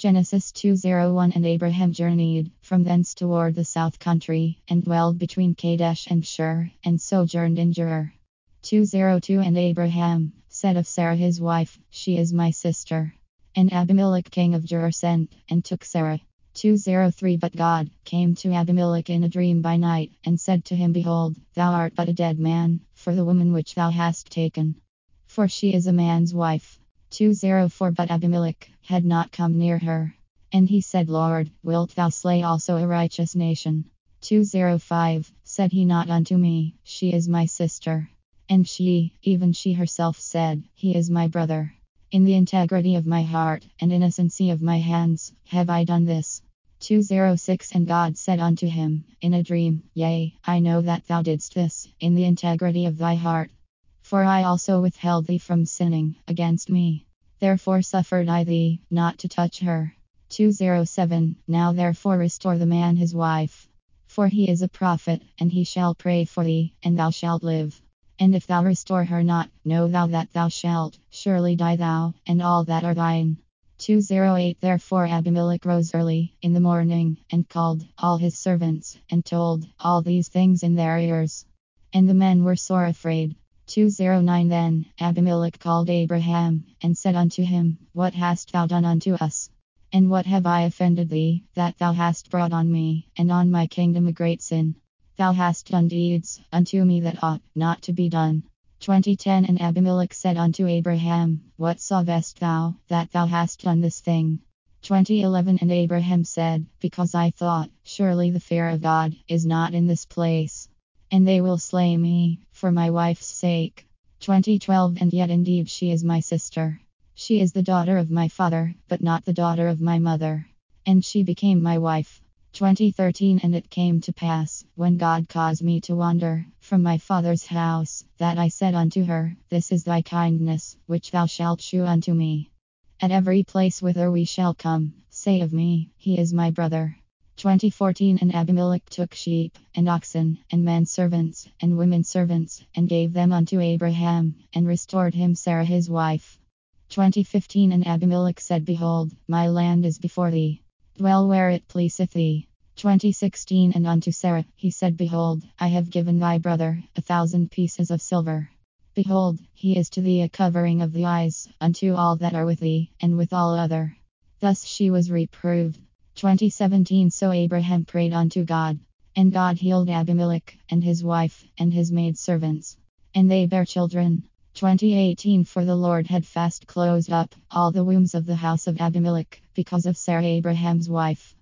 Genesis 2:01. And Abraham journeyed from thence toward the south country, and dwelled between Kadesh and Shur, and sojourned in Gerar. 2:02. And Abraham said of Sarah his wife, She is my sister. And Abimelech king of Gerar sent, and took Sarah. 2:03. But God came to Abimelech in a dream by night, and said to him, Behold, thou art but a dead man, for the woman which thou hast taken. For she is a man's wife. 2:04. But Abimelech had not come near her. And he said, Lord, wilt thou slay also a righteous nation? 2:05. Said he not unto me, She is my sister? And she, even she herself said, He is my brother. In the integrity of my heart, and innocency of my hands, have I done this. 2:06. And God said unto him, in a dream, Yea, I know that thou didst this, in the integrity of thy heart. For I also withheld thee from sinning against me. Therefore suffered I thee not to touch her. 2:07. Now therefore restore the man his wife. For he is a prophet, and he shall pray for thee, and thou shalt live. And if thou restore her not, know thou that thou shalt surely die thou, and all that are thine. 2:08. Therefore Abimelech rose early in the morning, and called all his servants, and told all these things in their ears. And the men were sore afraid. 2:09. Then Abimelech called Abraham, and said unto him, What hast thou done unto us? And what have I offended thee, that thou hast brought on me, and on my kingdom a great sin? Thou hast done deeds unto me that ought not to be done. 20:10. And Abimelech said unto Abraham, What sawest thou, that thou hast done this thing? 20:11. And Abraham said, Because I thought, surely the fear of God is not in this place, and they will slay me, for my wife's sake. 20:12. And yet indeed she is my sister. She is the daughter of my father, but not the daughter of my mother. And she became my wife. 20:13. And it came to pass, when God caused me to wander from my father's house, that I said unto her, This is thy kindness, which thou shalt shew unto me. At every place whither we shall come, say of me, He is my brother. 20:14. And Abimelech took sheep, and oxen, and men servants, and women servants, and gave them unto Abraham, and restored him Sarah his wife. 20:15. And Abimelech said, Behold, my land is before thee. Dwell where it pleaseth thee. 20:16. And unto Sarah he said, Behold, I have given thy brother 1,000 pieces of silver. Behold, he is to thee a covering of the eyes, unto all that are with thee, and with all other. Thus she was reproved. 20:17. So Abraham prayed unto God, and God healed Abimelech, and his wife, and his maidservants. And they bare children. 20:18. For the Lord had fast closed up all the wombs of the house of Abimelech, because of Sarah Abraham's wife.